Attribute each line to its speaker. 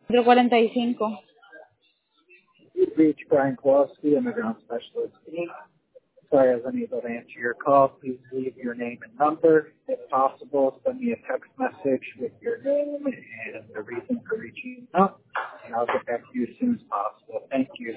Speaker 1: 445.
Speaker 2: You've reached Brian Kowalski, underground specialist. Sorry I was unable to answer your call. Please leave your name and number. If possible, send me a text message with your name and the reason for reaching out, and I'll get back to you as soon as possible. Thank you.